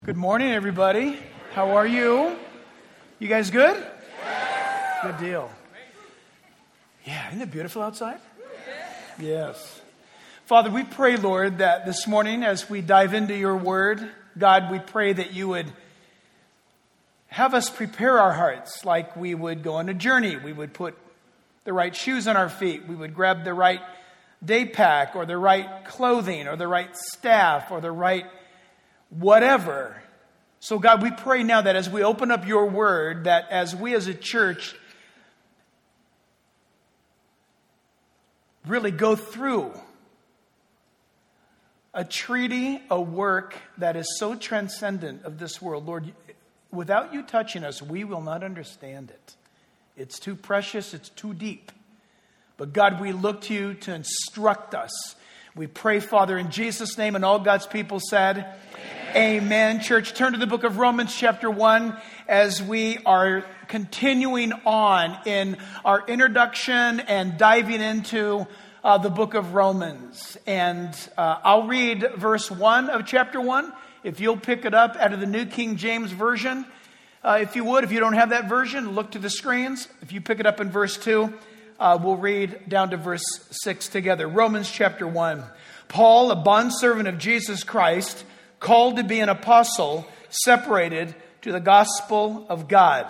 Good morning, everybody. How are you? You guys good? Good deal. Yeah, isn't it beautiful outside? Yes. Father, we pray, Lord, that this morning as we dive into your word, God, we pray that you would have us prepare our hearts like we would go on a journey. We would put the right shoes on our feet. We would grab the right day pack or the right clothing or the right staff or the right whatever. So God, we pray now that as we open up your word, that as we as a church really go through a treaty, a work that is so transcendent of this world, Lord, without you touching us, we will not understand it. It's too precious, it's too deep. But God, we look to you to instruct us. We pray, Father, in Jesus' name, and all God's people said, Amen. Church, turn to the book of Romans chapter 1 as we are continuing on in our introduction and diving into the book of Romans. And I'll read verse 1 of chapter 1. If you'll pick it up out of the New King James Version, if you would. If you don't have that version, look to the screens. If you pick it up in verse 2, we'll read down to verse 6 together. Romans chapter 1. Paul, a bondservant of Jesus Christ, called to be an apostle, separated to the gospel of God.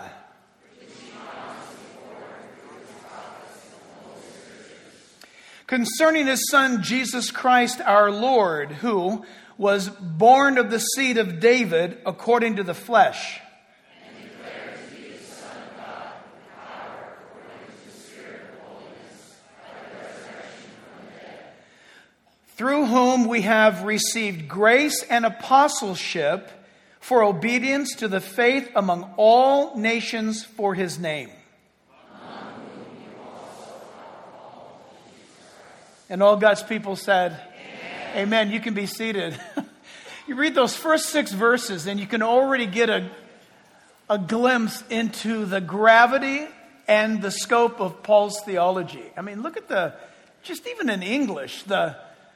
Concerning his Son, Jesus Christ our Lord, who was born of the seed of David according to the flesh. And declared to be the Son of God, with power according to the Spirit of holiness, by the resurrection from the dead. Through whom we have received grace and apostleship for obedience to the faith among all nations for his name. And all God's people said, Amen. Amen. You can be seated. You read those first 6 verses and you can already get a glimpse into the gravity and the scope of Paul's theology. I mean, look at just even in English, the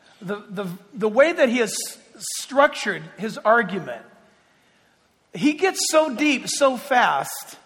way that he has structured his argument. He gets so deep so fast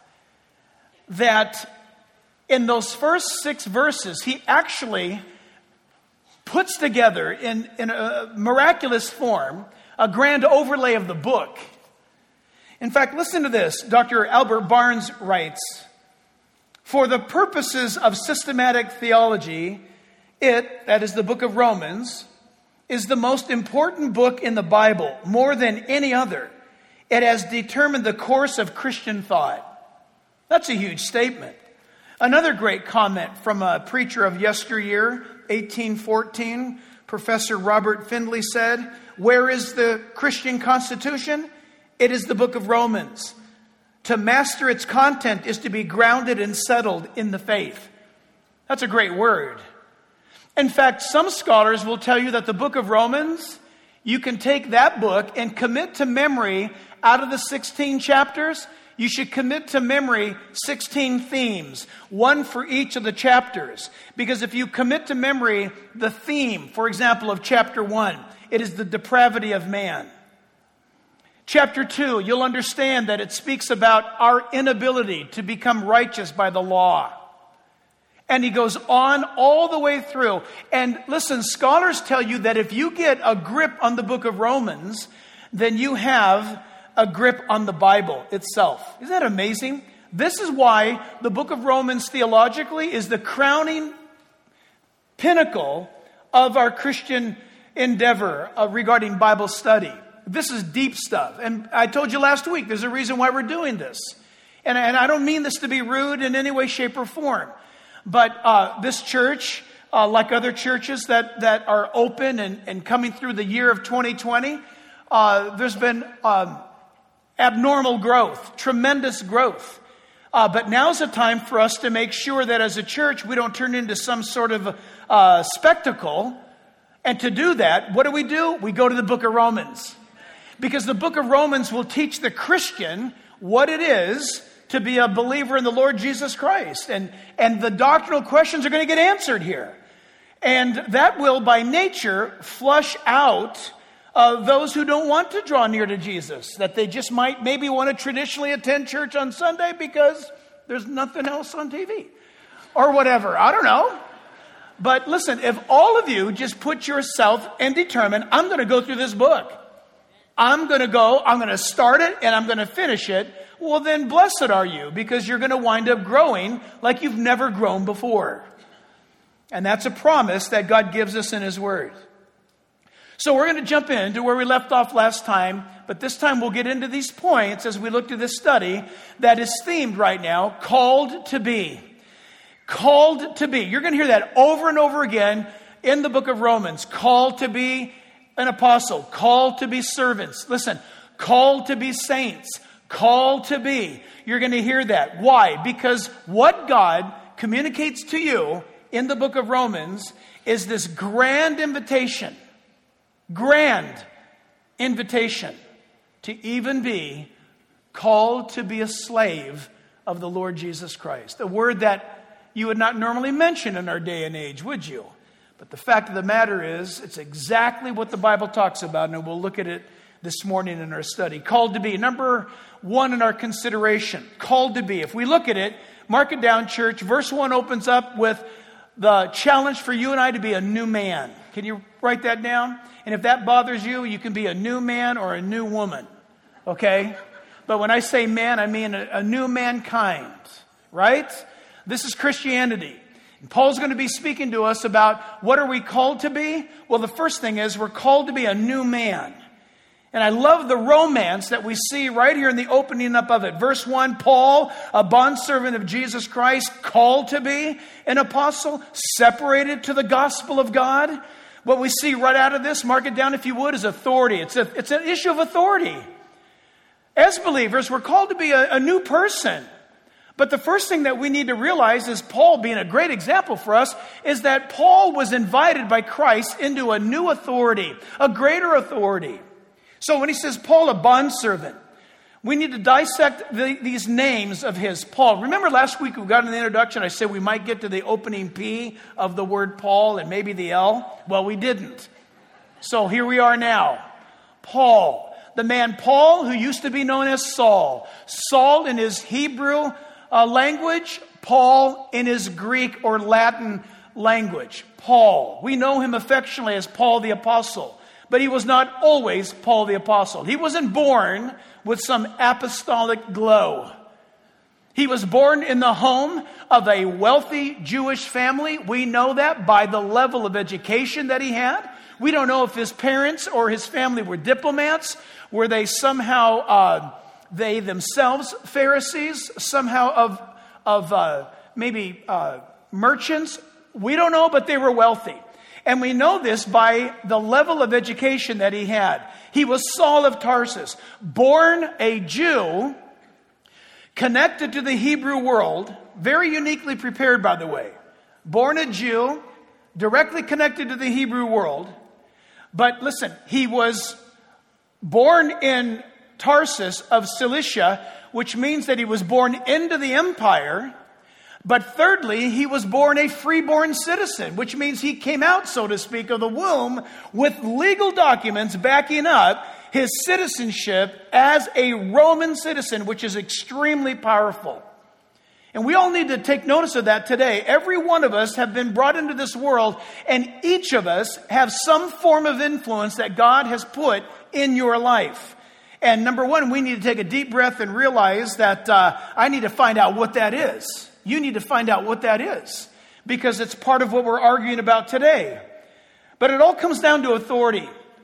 that in those first 6 verses, he actually puts together in a miraculous form a grand overlay of the book. In fact, listen to this. Dr. Albert Barnes writes, for the purposes of systematic theology, that is the book of Romans, is the most important book in the Bible, more than any other. It has determined the course of Christian thought. That's a huge statement. Another great comment from a preacher of yesteryear, 1814, Professor Robert Findlay said, where is the Christian Constitution? It is the book of Romans. To master its content is to be grounded and settled in the faith. That's a great word. In fact, some scholars will tell you that the book of Romans, you can take that book and commit to memory out of the 16 chapters. You should commit to memory 16 themes, one for each of the chapters. Because if you commit to memory the theme, for example, of chapter 1, it is the depravity of man. Chapter 2, you'll understand that it speaks about our inability to become righteous by the law. And he goes on all the way through. And listen, scholars tell you that if you get a grip on the book of Romans, then you have a grip on the Bible itself. Isn't that amazing? This is why the book of Romans theologically is the crowning pinnacle of our Christian endeavor regarding Bible study. This is deep stuff. And I told you last week, there's a reason why we're doing this. And I don't mean this to be rude in any way, shape, or form. But this church, like other churches that are open and coming through the year of 2020, there's been abnormal growth, tremendous growth. But now's the time for us to make sure that as a church, we don't turn into some sort of spectacle. And to do that, what do? We go to the book of Romans. Because the book of Romans will teach the Christian what it is to be a believer in the Lord Jesus Christ. And the doctrinal questions are going to get answered here. And that will, by nature, flush out Those who don't want to draw near to Jesus, that they just might maybe want to traditionally attend church on Sunday because there's nothing else on TV or whatever. I don't know. But listen, if all of you just put yourself and determine, I'm going to go through this book. I'm going to start it and I'm going to finish it. Well, then blessed are you, because you're going to wind up growing like you've never grown before. And that's a promise that God gives us in His Word. So we're going to jump into where we left off last time, but this time we'll get into these points as we look to this study that is themed right now, called to be. Called to be. You're going to hear that over and over again in the book of Romans. Called to be an apostle. Called to be servants. Listen, called to be saints. Called to be. You're going to hear that. Why? Because what God communicates to you in the book of Romans is this grand invitation to even be called to be a slave of the Lord Jesus Christ. A word that you would not normally mention in our day and age, would you? But the fact of the matter is, it's exactly what the Bible talks about, and we'll look at it this morning in our study. Called to be. Number one in our consideration. Called to be. If we look at it, mark it down, church. Verse 1 opens up with the challenge for you and I to be a new man. Can you write that down? And if that bothers you, you can be a new man or a new woman. Okay? But when I say man, I mean a new mankind. Right? This is Christianity. And Paul's going to be speaking to us about what are we called to be? Well, the first thing is we're called to be a new man. And I love the romance that we see right here in the opening up of it. Verse 1, Paul, a bondservant of Jesus Christ, called to be an apostle, separated to the gospel of God. What we see right out of this, mark it down if you would, is authority. It's an issue of authority. As believers, we're called to be a new person. But the first thing that we need to realize is Paul, being a great example for us, is that Paul was invited by Christ into a new authority, a greater authority. So when he says Paul, a bondservant, we need to dissect these names of his. Paul. Remember last week we got in the introduction, I said we might get to the opening P of the word Paul and maybe the L. Well, we didn't. So here we are now. Paul, the man Paul who used to be known as Saul. Saul in his Hebrew language, Paul in his Greek or Latin language. Paul. We know him affectionately as Paul the Apostle. But he was not always Paul the Apostle. He wasn't born with some apostolic glow. He was born in the home of a wealthy Jewish family. We know that by the level of education that he had. We don't know if his parents or his family were diplomats. Were they somehow, they themselves Pharisees? Somehow maybe merchants? We don't know, but they were wealthy. And we know this by the level of education that he had. He was Saul of Tarsus, born a Jew, connected to the Hebrew world, very uniquely prepared, by the way. Born a Jew, directly connected to the Hebrew world. But listen, he was born in Tarsus of Cilicia, which means that he was born into the empire. But thirdly, he was born a freeborn citizen, which means he came out, so to speak, of the womb with legal documents backing up his citizenship as a Roman citizen, which is extremely powerful. And we all need to take notice of that today. Every one of us have been brought into this world, and each of us have some form of influence that God has put in your life. And number one, we need to take a deep breath and realize that I need to find out what that is. You need to find out what that is, because it's part of what we're arguing about today. But it all comes down to authority.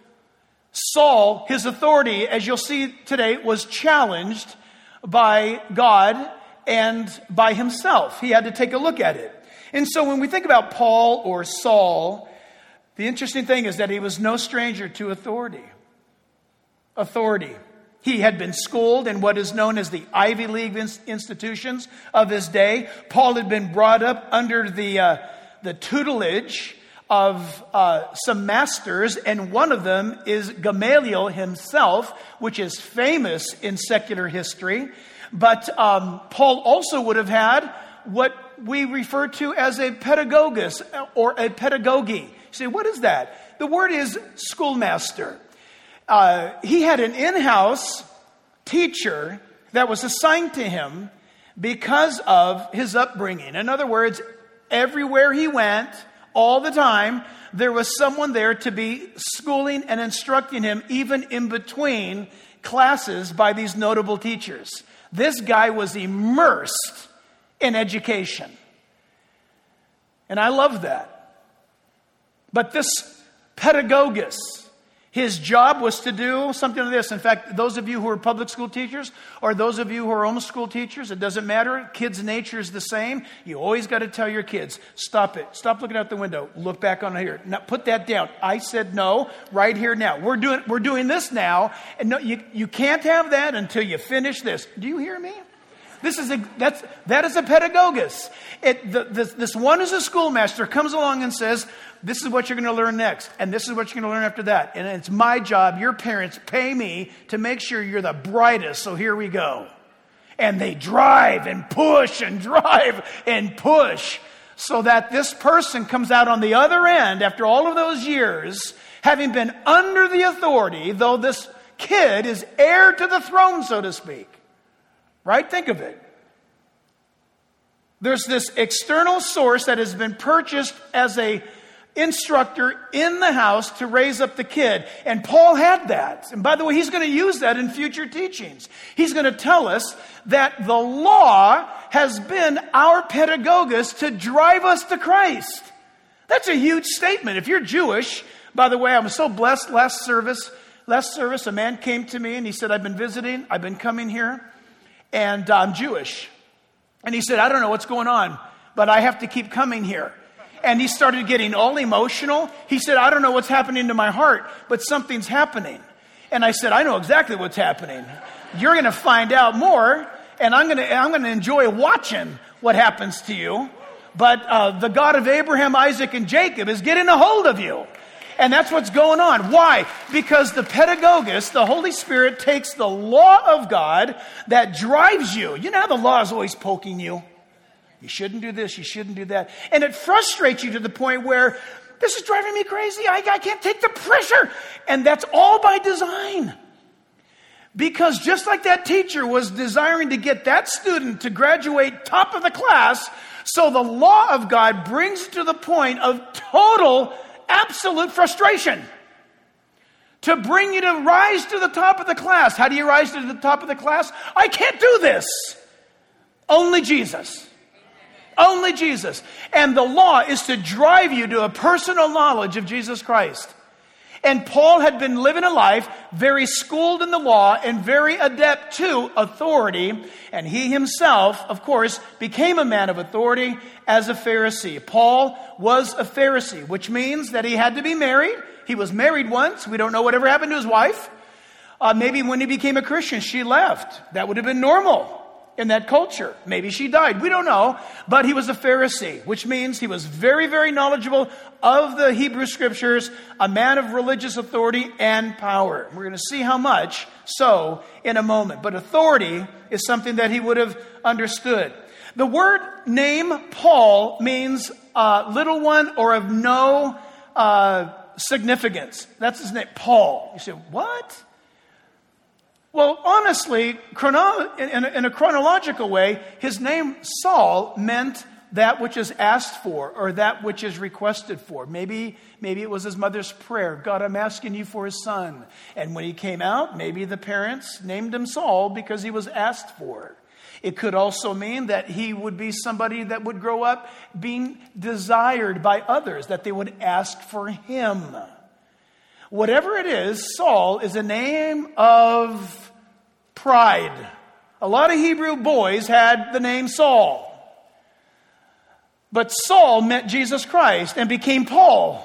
Saul, his authority, as you'll see today, was challenged by God and by himself. He had to take a look at it. And so when we think about Paul or Saul, the interesting thing is that he was no stranger to authority. Authority. He had been schooled in what is known as the Ivy League institutions of his day. Paul had been brought up under the tutelage of some masters, and one of them is Gamaliel himself, which is famous in secular history. But Paul also would have had what we refer to as a pedagogus or a pedagogy. You say, what is that? The word is schoolmaster. He had an in-house teacher that was assigned to him because of his upbringing. In other words, everywhere he went, all the time, there was someone there to be schooling and instructing him, even in between classes by these notable teachers. This guy was immersed in education. And I love that. But this pedagogus, his job was to do something like this. In fact, those of you who are public school teachers or those of you who are homeschool teachers, it doesn't matter. Kids' nature is the same. You always got to tell your kids, stop it. Stop looking out the window. Look back on here. Now, put that down. I said no right here now. We're doing this now. And no, you can't have that until you finish this. Do you hear me? That is a pedagogus. This one is a schoolmaster, comes along and says, this is what you're going to learn next, and this is what you're going to learn after that. And it's my job, your parents pay me to make sure you're the brightest, so here we go. And they drive and push and drive and push so that this person comes out on the other end after all of those years, having been under the authority, though this kid is heir to the throne, so to speak. Right? Think of it. There's this external source that has been purchased as a instructor in the house to raise up the kid. And Paul had that. And by the way, he's going to use that in future teachings. He's going to tell us that the law has been our pedagogus to drive us to Christ. That's a huge statement. If you're Jewish, by the way, I was so blessed last service, a man came to me and he said, I've been visiting, I've been coming here, and I'm Jewish. And he said, I don't know what's going on, but I have to keep coming here. And he started getting all emotional. He said, I don't know what's happening to my heart, but something's happening. And I said, I know exactly what's happening. You're going to find out more, and I'm going to enjoy watching what happens to you. But the God of Abraham, Isaac, and Jacob is getting a hold of you. And that's what's going on. Why? Because the pedagogus, the Holy Spirit, takes the law of God that drives you. You know how the law is always poking you? You shouldn't do this, you shouldn't do that. And it frustrates you to the point where, this is driving me crazy, I can't take the pressure. And that's all by design. Because just like that teacher was desiring to get that student to graduate top of the class, so the law of God brings it to the point of total, absolute frustration. To bring you to rise to the top of the class. How do you rise to the top of the class? I can't do this. Only Jesus. Only Jesus. And the law is to drive you to a personal knowledge of Jesus Christ. And Paul had been living a life very schooled in the law and very adept to authority. And he himself, of course, became a man of authority as a Pharisee. Paul was a Pharisee, which means that he had to be married. He was married once. We don't know whatever happened to his wife. Maybe when he became a Christian, she left. That would have been normal in that culture. Maybe she died. We don't know. But he was a Pharisee, which means he was very, very knowledgeable of the Hebrew Scriptures, a man of religious authority and power. We're going to see how much so in a moment. But authority is something that he would have understood. The word name, Paul, means little one or of no significance. That's his name, Paul. You say, what? Well, honestly, in a chronological way, his name Saul meant that which is asked for or that which is requested for. Maybe it was his mother's prayer. God, I'm asking you for his son. And when he came out, maybe the parents named him Saul because he was asked for. It could also mean that he would be somebody that would grow up being desired by others, that they would ask for him. Whatever it is, Saul is a name of pride. A lot of Hebrew boys had the name Saul. But Saul met Jesus Christ and became Paul.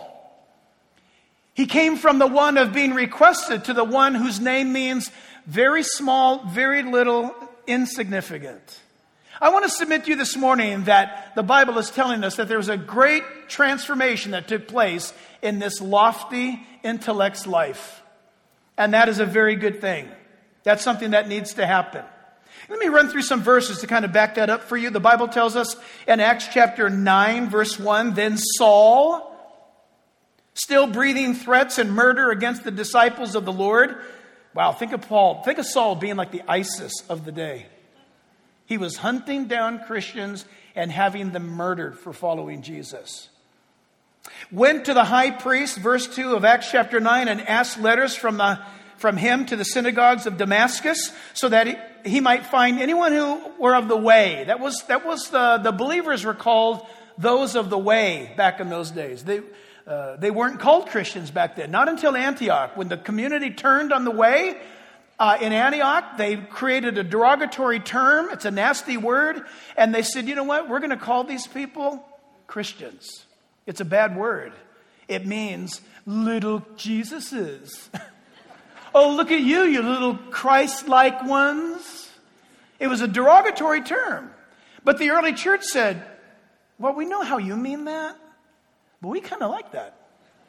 He came from the one of being requested to the one whose name means very small, very little, insignificant. I want to submit to you this morning that the Bible is telling us that there was a great transformation that took place in this lofty intellect's life. And that is a very good thing. That's something that needs to happen. Let me run through some verses to kind of back that up for you. The Bible tells us in Acts chapter 9, verse 1, then Saul still breathing threats and murder against the disciples of the Lord. Wow, think of Paul. Think of Saul being like the ISIS of the day. He was hunting down Christians and having them murdered for following Jesus. Went to the high priest, verse 2 of Acts chapter 9, and asked letters from him to the synagogues of Damascus so that he might find anyone who were of the way. That was the believers were called those of the way back in those days. They weren't called Christians back then. Not until Antioch. When the community turned on the way in Antioch, they created a derogatory term. It's a nasty word. And they said, you know what? We're going to call these people Christians. It's a bad word. It means little Jesuses. Oh, look at you, you little Christ-like ones. It was a derogatory term. But the early church said, well, we know how you mean that, but we kind of like that.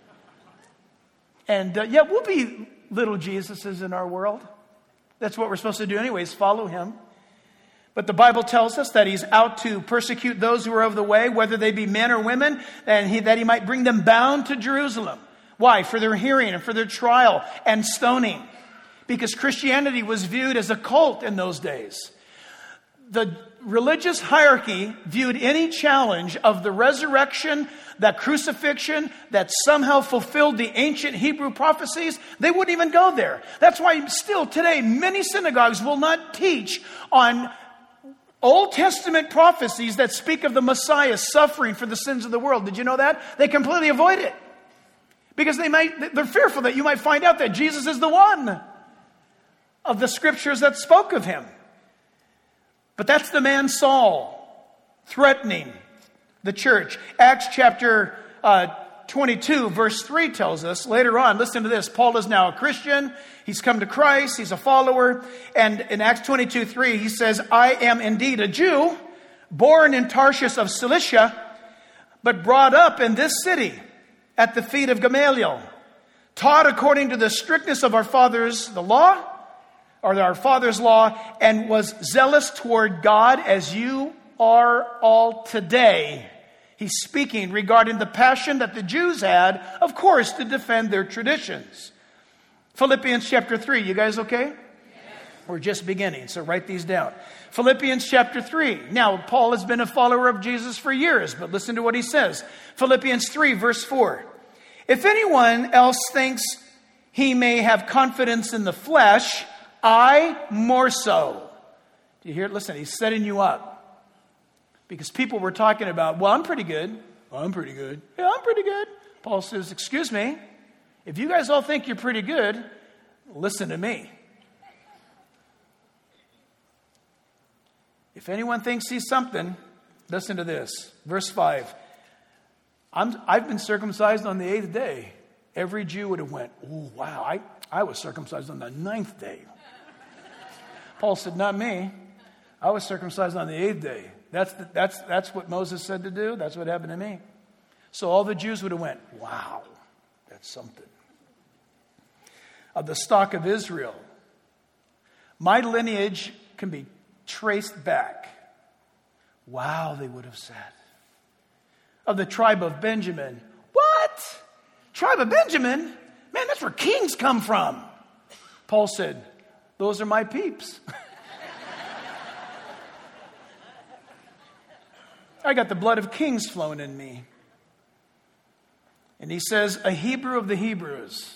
And yeah, we'll be little Jesuses in our world. That's what we're supposed to do anyways, follow him. But the Bible tells us that he's out to persecute those who are of the way, whether they be men or women, and that he might bring them bound to Jerusalem. Why? For their hearing and for their trial and stoning. Because Christianity was viewed as a cult in those days. The religious hierarchy viewed any challenge of the resurrection, that crucifixion, that somehow fulfilled the ancient Hebrew prophecies. They wouldn't even go there. That's why still today many synagogues will not teach on Old Testament prophecies that speak of the Messiah suffering for the sins of the world. Did you know that? They completely avoid it. Because they're fearful that you might find out that Jesus is the one of the scriptures that spoke of him. But that's the man Saul threatening the church. Acts chapter 22 verse 3 tells us later on, listen to this, Paul is now a Christian. He's come to Christ. He's a follower. And in Acts 22:3 he says, I am indeed a Jew, born in Tarshish of Cilicia, but brought up in this city at the feet of Gamaliel, taught according to the strictness of our fathers, the law, or our father's law, and was zealous toward God as you are all today. He's speaking regarding the passion that the Jews had, of course, to defend their traditions. Philippians chapter 3, you guys okay? Yes. We're just beginning, so write these down. Philippians chapter 3. Now, Paul has been a follower of Jesus for years, but listen to what he says. Philippians 3, verse 4. If anyone else thinks he may have confidence in the flesh, I more so. Do you hear it? Listen, he's setting you up. Because people were talking about, well, I'm pretty good. Well, I'm pretty good. Yeah, I'm pretty good. Paul says, excuse me, if you guys all think you're pretty good, listen to me. If anyone thinks he's something, listen to this. Verse 5. I've been circumcised on the 8th day. Every Jew would have went, oh, wow, I was circumcised on the 9th day. Paul said, not me. I was circumcised on the 8th day. That's what Moses said to do. That's what happened to me. So all the Jews would have went, wow, that's something. Of the stock of Israel, my lineage can be traced back. Wow, they would have said. Of the tribe of Benjamin, what? Tribe of Benjamin? Man, that's where kings come from. Paul said, those are my peeps. I got the blood of kings flowing in me. And he says, a Hebrew of the Hebrews.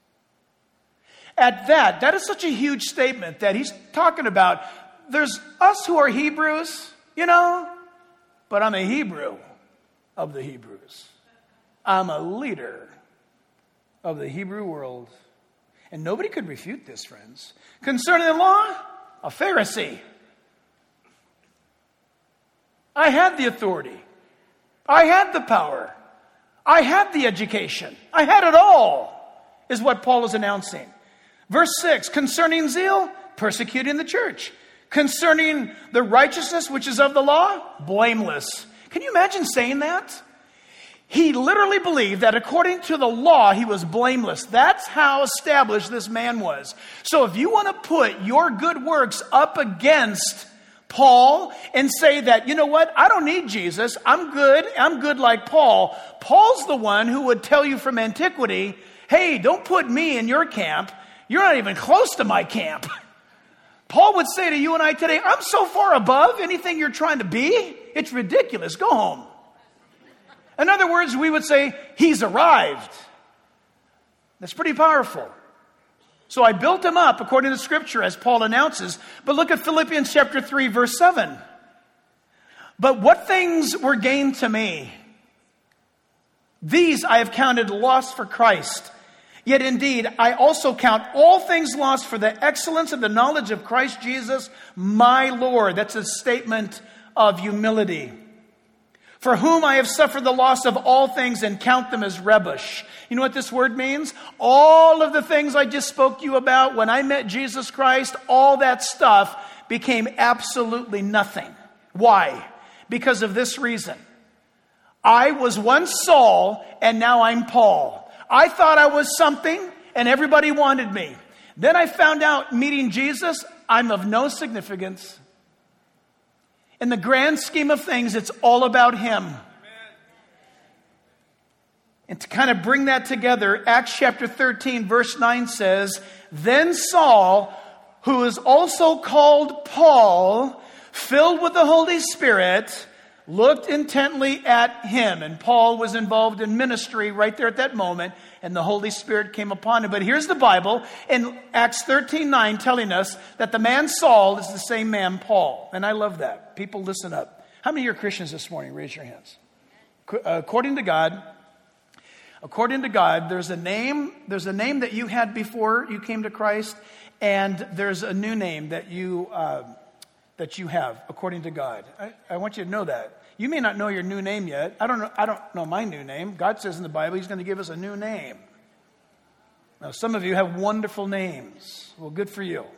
At that is such a huge statement that he's talking about. There's us who are Hebrews, but I'm a Hebrew of the Hebrews. I'm a leader of the Hebrew world. And nobody could refute this, friends. Concerning the law, a Pharisee. I had the authority. I had the power. I had the education. I had it all, is what Paul is announcing. Verse 6, concerning zeal, persecuting the church. Concerning the righteousness which is of the law, blameless. Can you imagine saying that? He literally believed that according to the law, he was blameless. That's how established this man was. So if you want to put your good works up against Paul and say that, you know what, I don't need Jesus. I'm good like Paul. Paul's the one who would tell you from antiquity, hey, don't put me in your camp. You're not even close to my camp. Paul would say to you and I today, I'm so far above anything you're trying to be. It's ridiculous. Go home. In other words, we would say, he's arrived. That's pretty powerful. So I built him up according to Scripture, as Paul announces. But look at Philippians chapter 3, verse 7. But what things were gained to me, these I have counted loss for Christ. Yet indeed, I also count all things lost for the excellence of the knowledge of Christ Jesus, my Lord. That's a statement of humility. For whom I have suffered the loss of all things and count them as rubbish. You know what this word means? All of the things I just spoke to you about when I met Jesus Christ, all that stuff became absolutely nothing. Why? Because of this reason. I was once Saul and now I'm Paul. I thought I was something and everybody wanted me. Then I found out meeting Jesus, I'm of no significance. In the grand scheme of things, it's all about him. Amen. And to kind of bring that together, Acts chapter 13, verse 9 says, Then Saul, who is also called Paul, filled with the Holy Spirit, looked intently at him. And Paul was involved in ministry right there at that moment, and the Holy Spirit came upon him. But here's the Bible in Acts 13:9 telling us that the man Saul is the same man Paul. And I love that. People, listen up. How many of you are Christians this morning? Raise your hands. According to God, there's a name that you had before you came to Christ, and there's a new name that you have, according to God. I want you to know that. You may not know your new name yet. I don't know my new name. God says in the Bible He's going to give us a new name. Now, some of you have wonderful names. Well, good for you.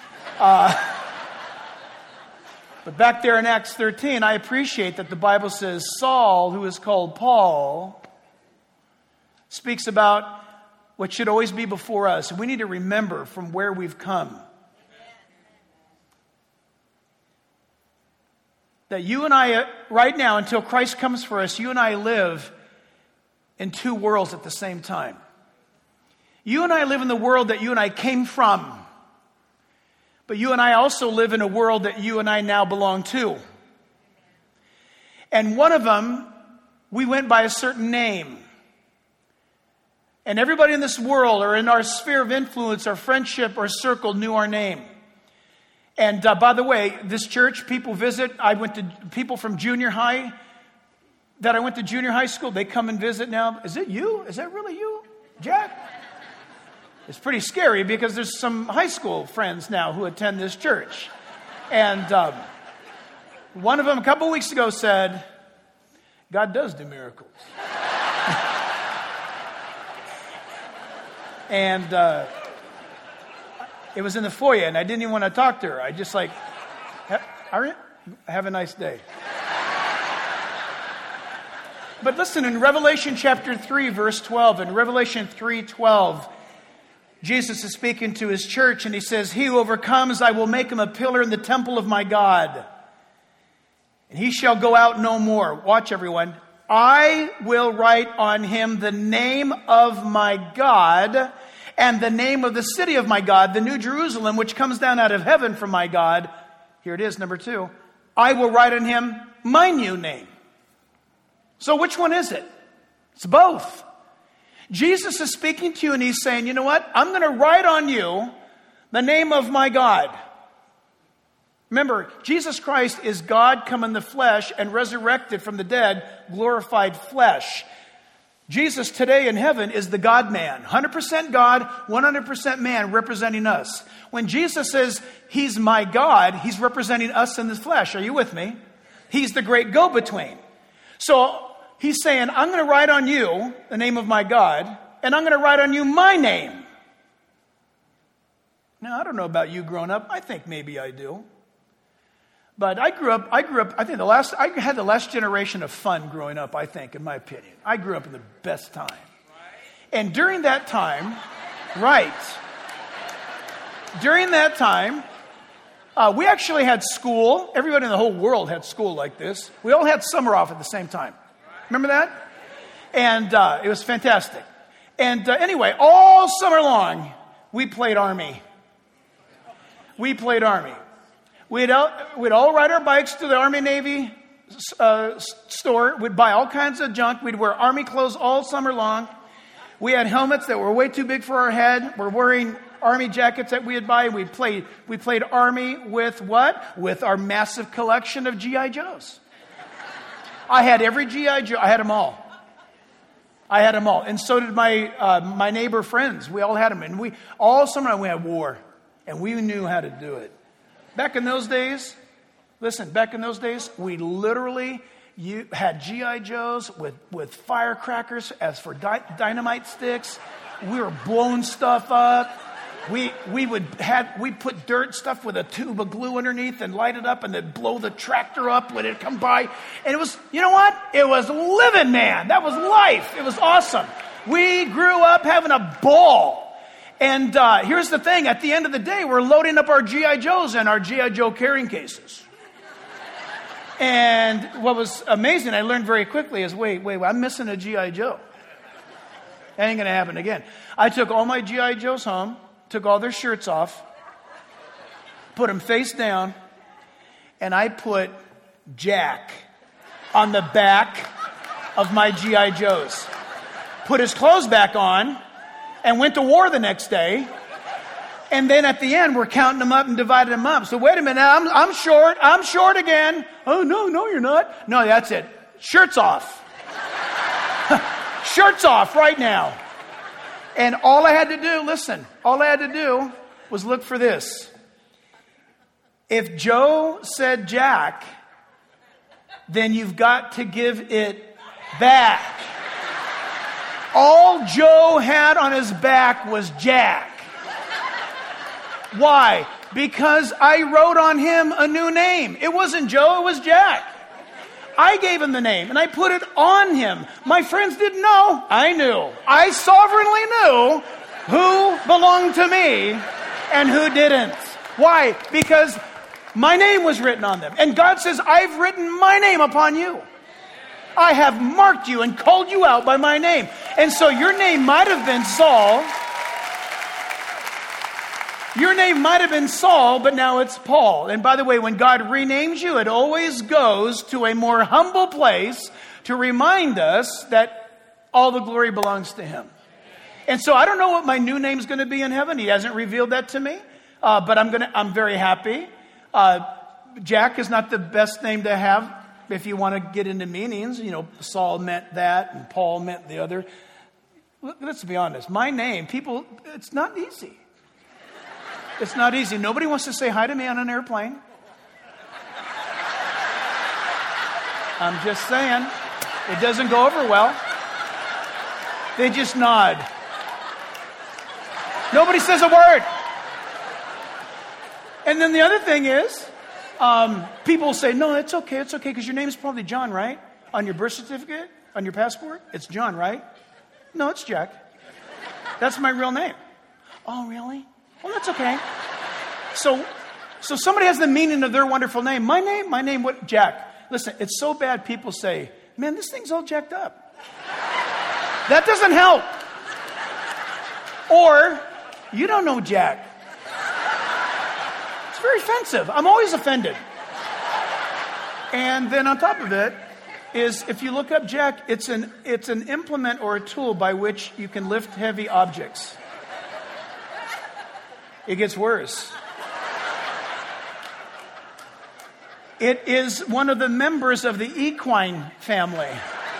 But back there in Acts 13, I appreciate that the Bible says Saul, who is called Paul, speaks about what should always be before us. We need to remember from where we've come. That you and I, right now, until Christ comes for us, you and I live in two worlds at the same time. You and I live in the world that you and I came from. But you and I also live in a world that you and I now belong to. And one of them, we went by a certain name. And everybody in this world, or in our sphere of influence, our friendship, or circle, knew our name. And by the way, this church, people visit. People from junior high that I went to junior high school, they come and visit now. Is it you? Is that really you, Jack? It's pretty scary because there's some high school friends now who attend this church. And one of them a couple weeks ago said, God does do miracles. And it was in the foyer, and I didn't even want to talk to her. I just like, have a nice day. But listen, in Revelation chapter 3, verse 12, in Revelation 3:12, Jesus is speaking to his church, and he says, He who overcomes, I will make him a pillar in the temple of my God. And he shall go out no more. Watch, everyone. I will write on him the name of my God and the name of the city of my God, the New Jerusalem, which comes down out of heaven from my God. Here it is, number 2. I will write on him my new name. So which one is it? It's both. Jesus is speaking to you and he's saying, you know what? I'm going to write on you the name of my God. Remember, Jesus Christ is God come in the flesh and resurrected from the dead, glorified flesh. Jesus today in heaven is the God-man. 100% God, 100% man, representing us. When Jesus says he's my God, he's representing us in the flesh. Are you with me? He's the great go-between. So he's saying, I'm going to write on you the name of my God, and I'm going to write on you my name. Now, I don't know about you growing up. I think maybe I do. But I grew up, I think I had the last generation of fun growing up, I think, in my opinion. I grew up in the best time. And during that time, We actually had school. Everybody in the whole world had school like this. We all had summer off at the same time. Remember that? And it was fantastic. And anyway, all summer long, we played Army. We'd all ride our bikes to the Army-Navy store. We'd buy all kinds of junk. We'd wear Army clothes all summer long. We had helmets that were way too big for our head. We're wearing Army jackets that we had buy. We played Army with what? With our massive collection of G.I. Joes. I had every G.I. Joe. I had them all. And so did my neighbor friends. We all had them. And all summer we had war. And we knew how to do it. Back in those days, we literally had G.I. Joes with firecrackers as for dynamite sticks. We were blowing stuff up. We'd put dirt stuff with a tube of glue underneath and light it up and then blow the tractor up when it come by. And it was, you know what? It was living, man. That was life. It was awesome. We grew up having a ball. And here's the thing. At the end of the day, we're loading up our G.I. Joes and our G.I. Joe carrying cases. And what was amazing, I learned very quickly is, wait, I'm missing a G.I. Joe. That ain't going to happen again. I took all my G.I. Joes home, took all their shirts off, put them face down, and I put Jack on the back of my G.I. Joes. Put his clothes back on, and went to war the next day. And then at the end, we're counting them up and dividing them up. So wait a minute, I'm short again. Oh, no, you're not. No, that's it. Shirts off. Shirts off right now. And all I had to do was look for this. If Joe said Jack, then you've got to give it back. All Joe had on his back was Jack. Why? Because I wrote on him a new name. It wasn't Joe, it was Jack. I gave him the name and I put it on him. My friends didn't know. I knew. I sovereignly knew who belonged to me and who didn't. Why? Because my name was written on them. And God says, I've written my name upon you. I have marked you and called you out by my name. And so your name might have been Saul. Your name might have been Saul, but now it's Paul. And by the way, when God renames you, it always goes to a more humble place to remind us that all the glory belongs to Him. And so I don't know what my new name is going to be in heaven. He hasn't revealed that to me, but I'm very happy. Jack is not the best name to have. If you want to get into meanings, Saul meant that and Paul meant the other. Let's be honest. My name, it's not easy. It's not easy. Nobody wants to say hi to me on an airplane. I'm just saying. It doesn't go over well. They just nod. Nobody says a word. And then the other thing is, people say, no, it's okay, because your name is probably John, right? On your birth certificate, on your passport, it's John, right? No, it's Jack. That's my real name. Oh, really? Well, that's okay. So somebody has the meaning of their wonderful name. My name, what? Jack. Listen, it's so bad people say, man, this thing's all jacked up. That doesn't help. Or, you don't know Jack. It's very offensive. I'm always offended. And then on top of it is, if you look up Jack, it's an implement or a tool by which you can lift heavy objects. It gets worse. It is one of the members of the equine family.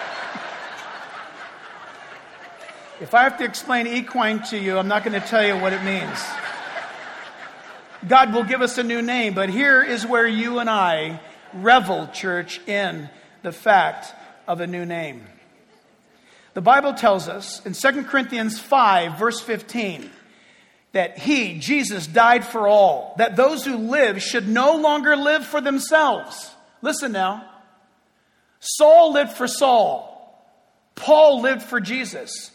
If I have to explain equine to you, I'm not going to tell you what it means. God will give us a new name, but here is where you and I revel, church, in the fact of a new name. The Bible tells us in 2 Corinthians 5, verse 15, that He, Jesus, died for all, that those who live should no longer live for themselves. Listen now. Saul lived for Saul. Paul lived for Jesus.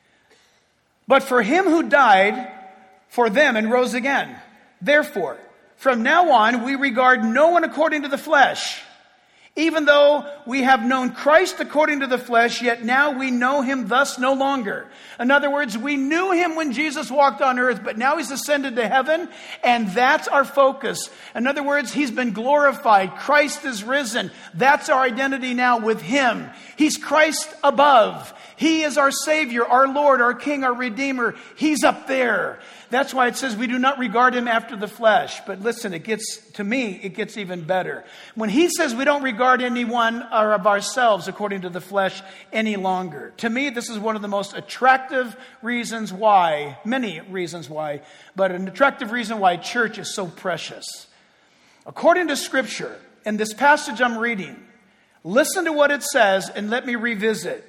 But for Him who died for them and rose again. Therefore, From now on, we regard no one according to the flesh. Even though we have known Christ according to the flesh, yet now we know him thus no longer. In other words, we knew him when Jesus walked on earth, but now he's ascended to heaven, and that's our focus. In other words, he's been glorified. Christ is risen. That's our identity now with him. He's Christ above. He is our Savior, our Lord, our King, our Redeemer. He's up there. That's why it says we do not regard him after the flesh. But listen, it gets even better. When he says we don't regard anyone or of ourselves according to the flesh any longer. To me, this is one of the most attractive reasons why, many reasons why, but an attractive reason why church is so precious. According to Scripture, in this passage I'm reading, listen to what it says and let me revisit.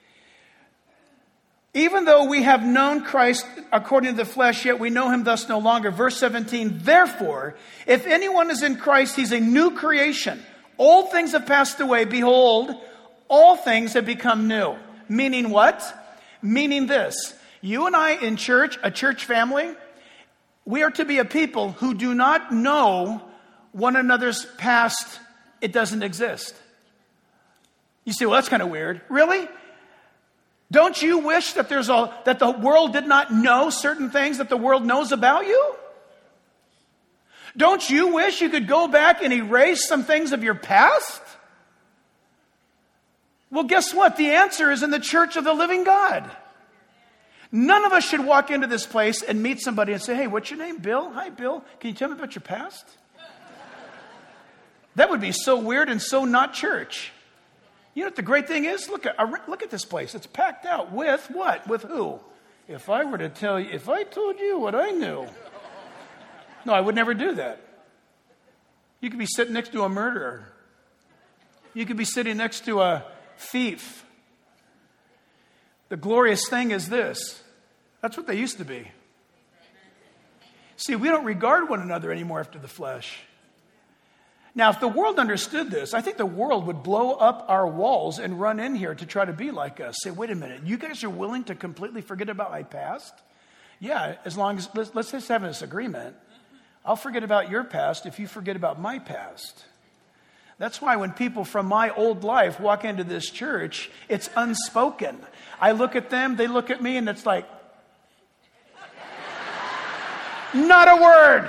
Even though we have known Christ according to the flesh, yet we know him thus no longer. Verse 17, therefore, if anyone is in Christ, he's a new creation. Old things have passed away. Behold, all things have become new. Meaning what? Meaning this. You and I in church, a church family, we are to be a people who do not know one another's past. It doesn't exist. You say, well, that's kind of weird. Really? Don't you wish that that the world did not know certain things that the world knows about you? Don't you wish you could go back and erase some things of your past? Well, guess what? The answer is in the church of the living God. None of us should walk into this place and meet somebody and say, hey, what's your name? Bill? Hi, Bill. Can you tell me about your past? That would be so weird and so not church. You know what the great thing is? Look at this place. It's packed out with what? With who? If I told you what I knew. No, I would never do that. You could be sitting next to a murderer. You could be sitting next to a thief. The glorious thing is this. That's what they used to be. See, we don't regard one another anymore after the flesh. Now, if the world understood this, I think the world would blow up our walls and run in here to try to be like us. Say, wait a minute, you guys are willing to completely forget about my past? Yeah, as long as, let's just have this agreement. I'll forget about your past if you forget about my past. That's why when people from my old life walk into this church, it's unspoken. I look at them, they look at me, and it's like, not a word.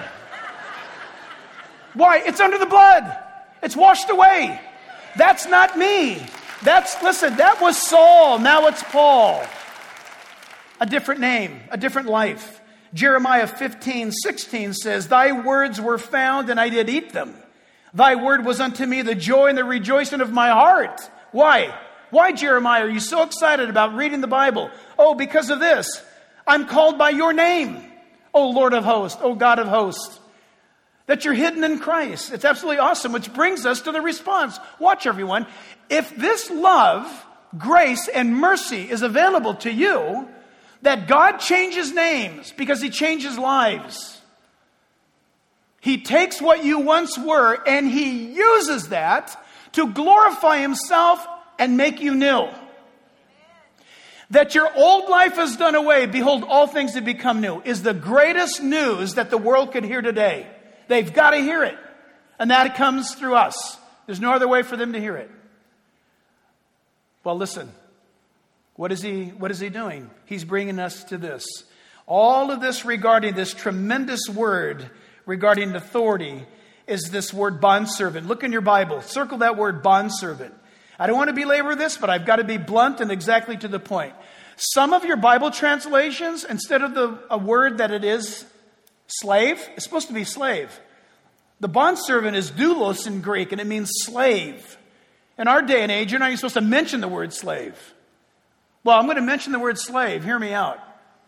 Why? It's under the blood. It's washed away. That's not me. That was Saul. Now it's Paul. A different name, a different life. Jeremiah 15:16 says, thy words were found and I did eat them. Thy word was unto me the joy and the rejoicing of my heart. Why? Why, Jeremiah, are you so excited about reading the Bible? Oh, because of this. I'm called by your name, O Lord of hosts, O God of hosts. That you're hidden in Christ. It's absolutely awesome, which brings us to the response. Watch, everyone. If this love, grace, and mercy is available to you, that God changes names because he changes lives. He takes what you once were and he uses that to glorify himself and make you new. That your old life is done away, behold, all things have become new, is the greatest news that the world could hear today. They've got to hear it. And that comes through us. There's no other way for them to hear it. Well, listen. What is he doing? He's bringing us to this. All of this regarding this tremendous word regarding authority is this word bondservant. Look in your Bible. Circle that word bondservant. I don't want to belabor this, but I've got to be blunt and exactly to the point. Some of your Bible translations, instead of a word that it is, slave, it's supposed to be slave. The bondservant is doulos in Greek, and it means slave. In our day and age, you're not even supposed to mention the word slave. Well, I'm going to mention the word slave. Hear me out.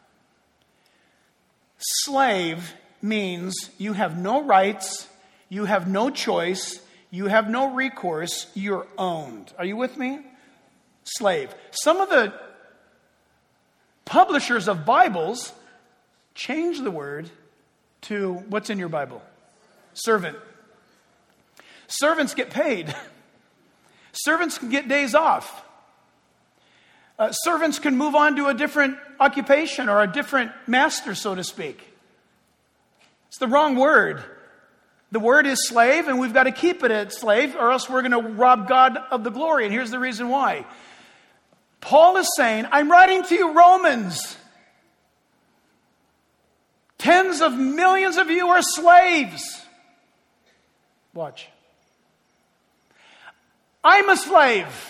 Slave means you have no rights, you have no choice, you have no recourse, you're owned. Are you with me? Slave. Some of the publishers of Bibles change the word to what's in your Bible? Servant. Servants get paid. Servants can get days off. Servants can move on to a different occupation or a different master, so to speak. It's the wrong word. The word is slave, and we've got to keep it at slave, or else we're going to rob God of the glory. And here's the reason why. Paul is saying, I'm writing to you Romans. Tens of millions of you are slaves. Watch. I'm a slave.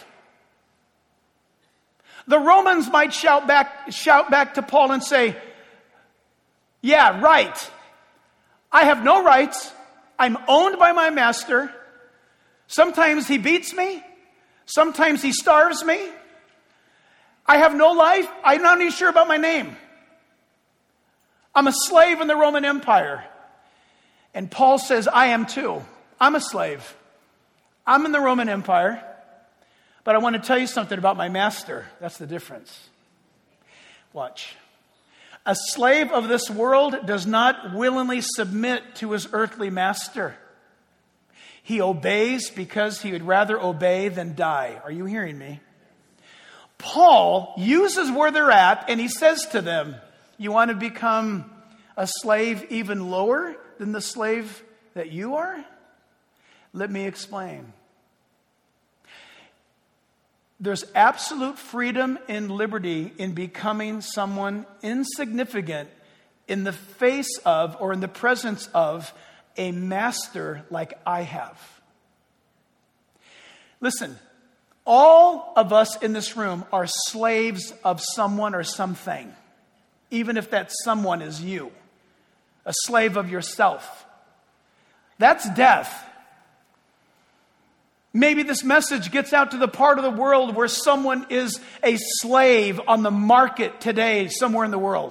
The Romans might shout back to Paul and say, yeah, right. I have no rights. I'm owned by my master. Sometimes he beats me. Sometimes he starves me. I have no life. I'm not even sure about my name. I'm a slave in the Roman Empire. And Paul says, I am too. I'm a slave. I'm in the Roman Empire. But I want to tell you something about my master. That's the difference. Watch. A slave of this world does not willingly submit to his earthly master. He obeys because he would rather obey than die. Are you hearing me? Paul uses where they're at, and he says to them, you want to become a slave even lower than the slave that you are? Let me explain. There's absolute freedom and liberty in becoming someone insignificant in the face of or in the presence of a master like I have. Listen, all of us in this room are slaves of someone or something, even if that someone is you, a slave of yourself. That's death. Maybe this message gets out to the part of the world where someone is a slave on the market today, somewhere in the world.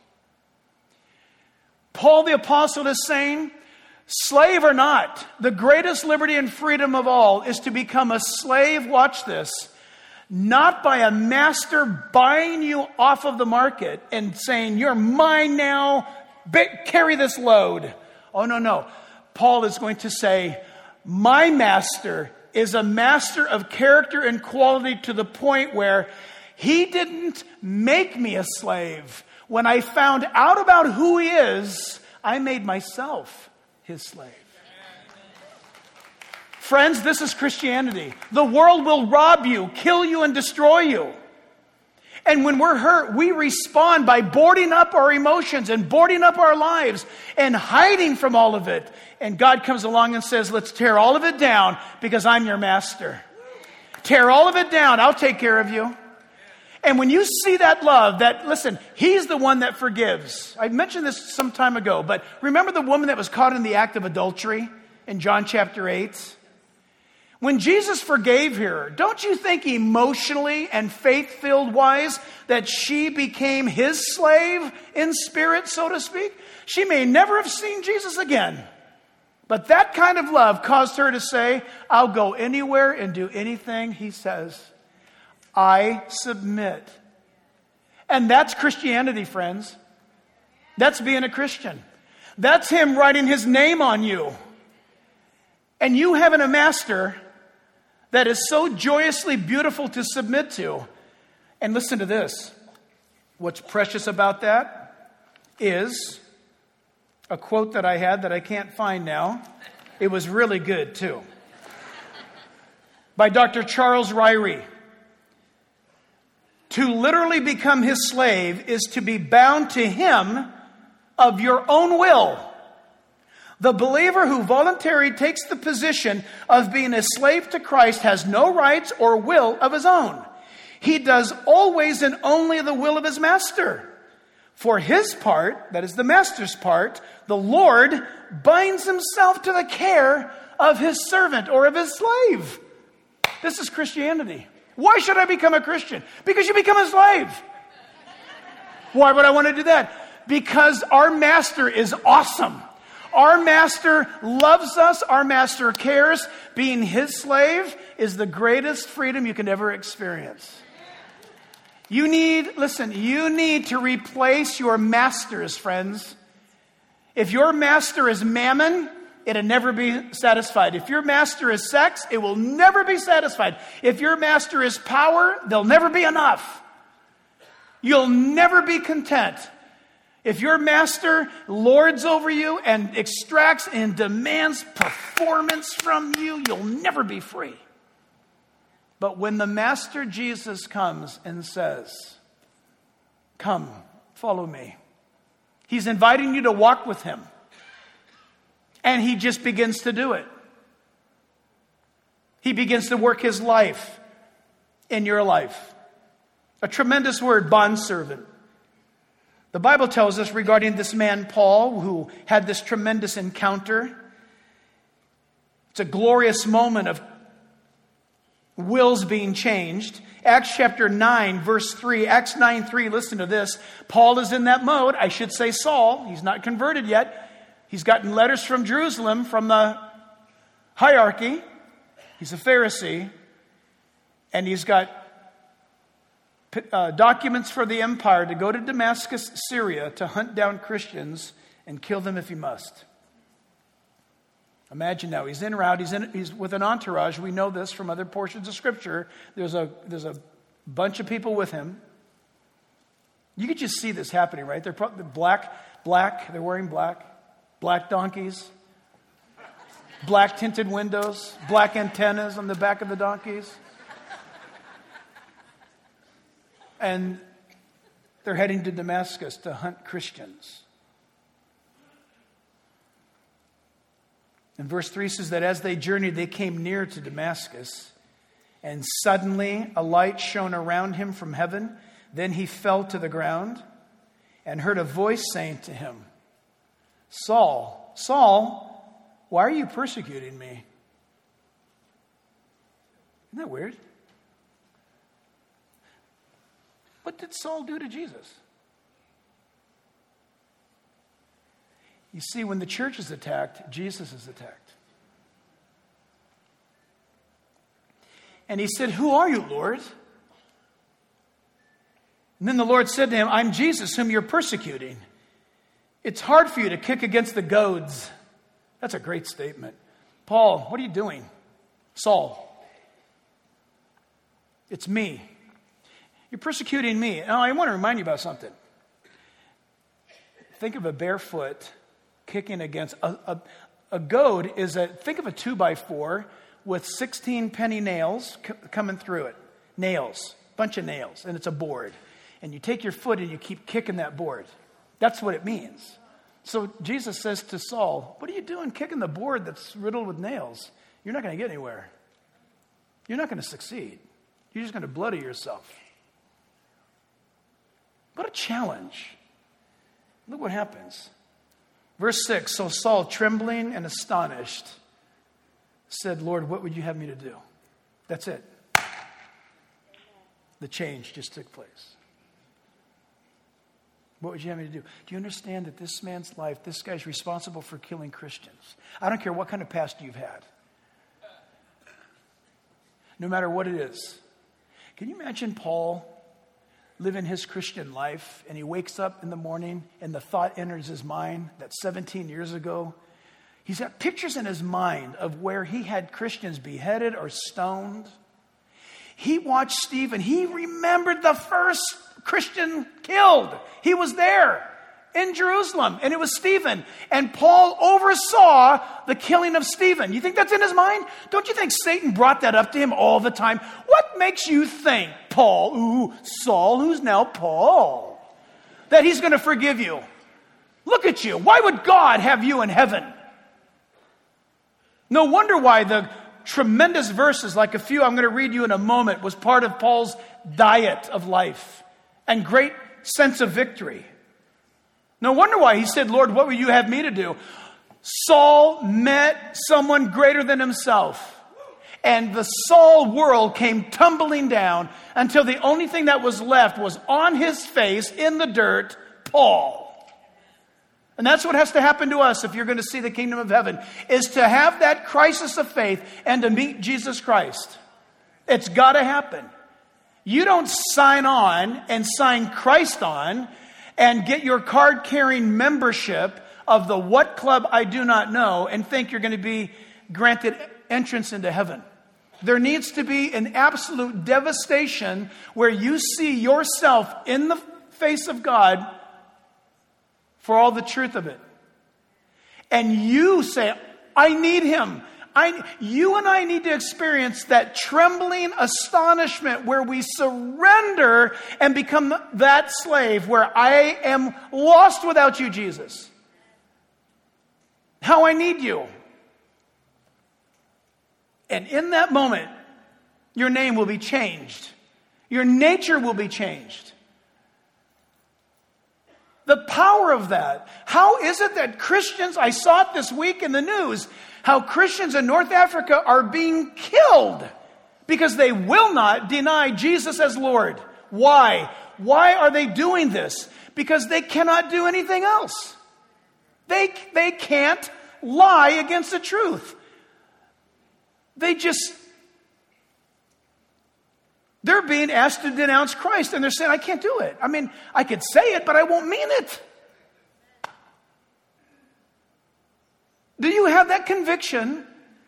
Paul the Apostle is saying, slave or not, the greatest liberty and freedom of all is to become a slave, watch this, not by a master buying you off of the market and saying, you're mine now, carry this load. Oh, no. Paul is going to say, my master is a master of character and quality to the point where he didn't make me a slave. When I found out about who he is, I made myself his slave. Friends, this is Christianity. The world will rob you, kill you, and destroy you. And when we're hurt, we respond by boarding up our emotions and boarding up our lives and hiding from all of it. And God comes along and says, let's tear all of it down because I'm your master. Tear all of it down. I'll take care of you. And when you see that love, listen, he's the one that forgives. I mentioned this some time ago, but remember the woman that was caught in the act of adultery in John chapter 8? When Jesus forgave her, don't you think emotionally and faith-filled wise that she became his slave in spirit, so to speak? She may never have seen Jesus again. But that kind of love caused her to say, I'll go anywhere and do anything he says. I submit. And that's Christianity, friends. That's being a Christian. That's him writing his name on you. And you having a master that is so joyously beautiful to submit to. And listen to this. What's precious about that is a quote that I had that I can't find now. It was really good too. By Dr. Charles Ryrie. To literally become his slave is to be bound to him of your own will. The believer who voluntarily takes the position of being a slave to Christ has no rights or will of his own. He does always and only the will of his master. For his part, that is the master's part, the Lord binds himself to the care of his servant or of his slave. This is Christianity. Why should I become a Christian? Because you become a slave. Why would I want to do that? Because our master is awesome. Our master loves us. Our master cares. Being his slave is the greatest freedom you can ever experience. You need to replace your masters, friends. If your master is mammon, it'll never be satisfied. If your master is sex, it will never be satisfied. If your master is power, there'll never be enough. You'll never be content. If your master lords over you and extracts and demands performance from you, you'll never be free. But when the Master Jesus comes and says, come, follow me, he's inviting you to walk with him. And he just begins to do it. He begins to work his life in your life. A tremendous word, bondservant. The Bible tells us regarding this man, Paul, who had this tremendous encounter. It's a glorious moment of wills being changed. Acts chapter 9, verse 3. Acts 9:3, listen to this. Paul is in that mode. I should say Saul. He's not converted yet. He's gotten letters from Jerusalem, from the hierarchy. He's a Pharisee. And he's got documents for the empire to go to Damascus, Syria, to hunt down Christians and kill them if he must. Imagine now, he's en route, he's with an entourage. We know this from other portions of Scripture. There's a bunch of people with him. You could just see this happening, right? They're probably black, they're wearing black donkeys, black tinted windows, black antennas on the back of the donkeys. And they're heading to Damascus to hunt Christians. And verse 3 says that as they journeyed, they came near to Damascus. And suddenly a light shone around him from heaven. Then he fell to the ground and heard a voice saying to him, Saul, Saul, why are you persecuting me? Isn't that weird? What did Saul do to Jesus? You see, when the church is attacked, Jesus is attacked. And he said, who are you, Lord? And then the Lord said to him, I'm Jesus, whom you're persecuting. It's hard for you to kick against the goads. That's a great statement. Paul, what are you doing? Saul, it's me. You're persecuting me. Now, I want to remind you about something. Think of a barefoot kicking against a goad is think of a 2x4 with 16 penny nails coming through it. Nails, bunch of nails, and it's a board. And you take your foot and you keep kicking that board. That's what it means. So Jesus says to Saul, what are you doing kicking the board that's riddled with nails? You're not going to get anywhere. You're not going to succeed. You're just going to bloody yourself. What a challenge. Look what happens. Verse 6, so Saul, trembling and astonished, said, Lord, what would you have me to do? That's it. The change just took place. What would you have me to do? Do you understand that this man's life, this guy's responsible for killing Christians? I don't care what kind of past you've had. No matter what it is. Can you imagine Paul living his Christian life, and he wakes up in the morning and the thought enters his mind that 17 years ago, he's got pictures in his mind of where he had Christians beheaded or stoned. He watched Stephen. He remembered the first Christian killed. He was there in Jerusalem, and it was Stephen. And Paul oversaw the killing of Stephen. You think that's in his mind? Don't you think Satan brought that up to him all the time? What makes you think, Paul, Saul, who's now Paul, that he's going to forgive you? Look at you. Why would God have you in heaven? No wonder why the tremendous verses, like a few I'm going to read you in a moment, was part of Paul's diet of life and great sense of victory. No wonder why he said, Lord, what would you have me to do? Saul met someone greater than himself. And the Saul world came tumbling down until the only thing that was left was on his face in the dirt, Paul. And that's what has to happen to us if you're going to see the kingdom of heaven, is to have that crisis of faith and to meet Jesus Christ. It's got to happen. You don't sign on and sign Christ on and get your card-carrying membership of the what club I do not know and think you're going to be granted entrance into heaven. There needs to be an absolute devastation where you see yourself in the face of God for all the truth of it. And you say, I need him. You and I need to experience that trembling astonishment where we surrender and become that slave where I am lost without you, Jesus. How I need you. And in that moment, your name will be changed. Your nature will be changed. The power of that. How is it that Christians, I saw it this week in the news, how Christians in North Africa are being killed because they will not deny Jesus as Lord. Why? Why are they doing this? Because they cannot do anything else. They can't lie against the truth. They're being asked to denounce Christ, and they're saying, I can't do it. I mean, I could say it, but I won't mean it. Do you have that conviction?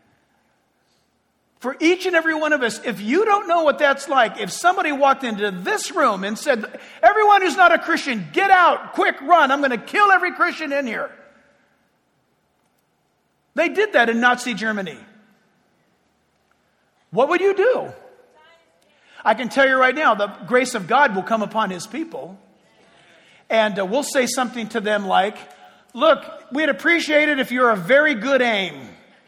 For each and every one of us, if you don't know what that's like, if somebody walked into this room and said, everyone who's not a Christian, get out, quick, run, I'm going to kill every Christian in here. They did that in Nazi Germany. What would you do? I can tell you right now, the grace of God will come upon his people. And we'll say something to them like, look, we'd appreciate it if you're a very good aim.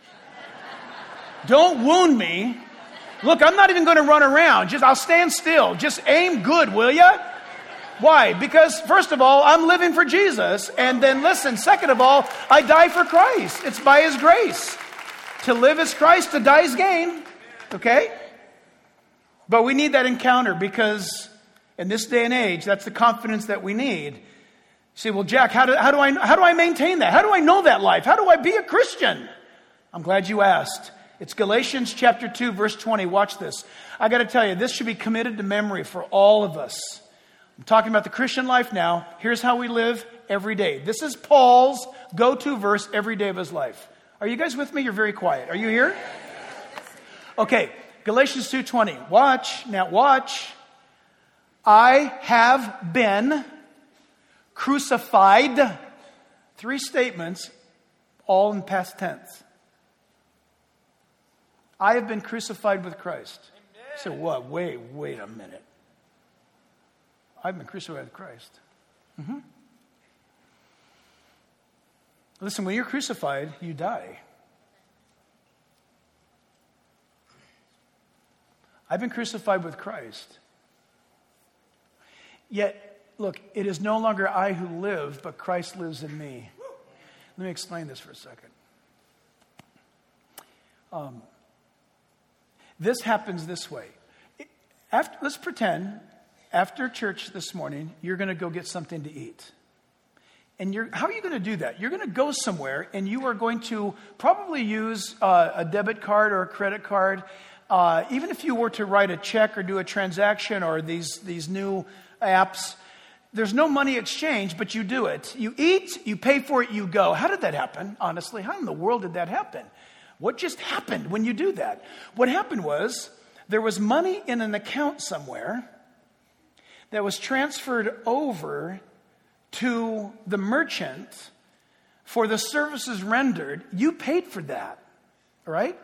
Don't wound me. Look, I'm not even going to run around. I'll stand still. Just aim good, will ya? Why? Because first of all, I'm living for Jesus. And then listen, second of all, I die for Christ. It's by his grace. To live is Christ, to die is gain. Okay? But we need that encounter because in this day and age, that's the confidence that we need. You say, well, Jack, how do I maintain that? How do I know that life? How do I be a Christian? I'm glad you asked. It's Galatians chapter 2, verse 20. Watch this. I got to tell you, this should be committed to memory for all of us. I'm talking about the Christian life now. Here's how we live every day. This is Paul's go-to verse every day of his life. Are you guys with me? You're very quiet. Are you here? Okay. Galatians 2:20. Watch. Now watch. I have been crucified. 3 statements, all in past tense. I have been crucified with Christ. So what? Wait a minute. I've been crucified with Christ. Mm-hmm. Listen, when you're crucified, you die. I've been crucified with Christ. Yet, look, it is no longer I who live, but Christ lives in me. Let me explain this for a second. This happens this way. Let's pretend after church this morning, you're going to go get something to eat. And how are you going to do that? You're going to go somewhere, and you are going to probably use a debit card or a credit card. Even if you were to write a check or do a transaction or these new apps, there's no money exchange, but you do it. You eat, you pay for it, you go. How did that happen? Honestly, how in the world did that happen? What just happened when you do that? What happened was there was money in an account somewhere that was transferred over to the merchant for the services rendered. You paid for that, right?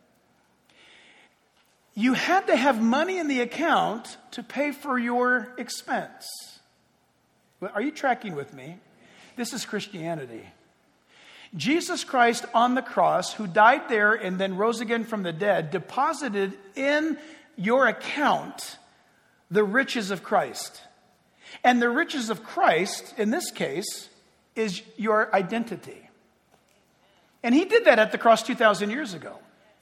You had to have money in the account to pay for your expense. Are you tracking with me? This is Christianity. Jesus Christ on the cross, who died there and then rose again from the dead, deposited in your account the riches of Christ. And the riches of Christ, in this case, is your identity. And he did that at the cross 2,000 years ago.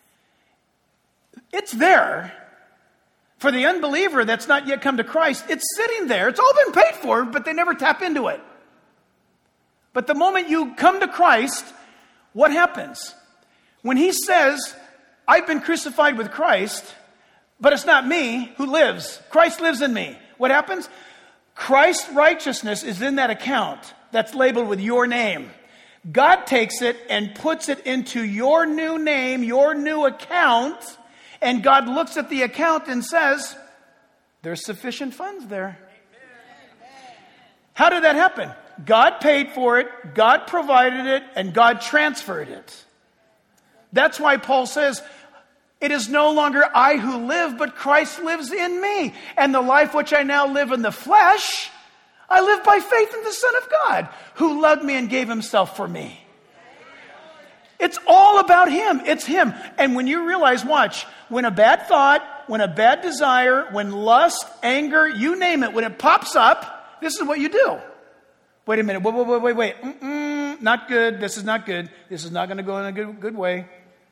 It's there. For the unbeliever that's not yet come to Christ, it's sitting there. It's all been paid for, but they never tap into it. But the moment you come to Christ, what happens? When he says, I've been crucified with Christ, but it's not me who lives. Christ lives in me. What happens? Christ's righteousness is in that account that's labeled with your name. God takes it and puts it into your new name, your new account, and God looks at the account and says, there's sufficient funds there. How did that happen? God paid for it, God provided it, and God transferred it. That's why Paul says, it is no longer I who live, but Christ lives in me. And the life which I now live in the flesh, I live by faith in the Son of God, who loved me and gave himself for me. It's all about him. It's him. And when you realize, watch, when a bad thought, when a bad desire, when lust, anger, you name it, when it pops up, this is what you do. Wait a minute. Wait. Not good. This is not good. This is not going to go in a good way.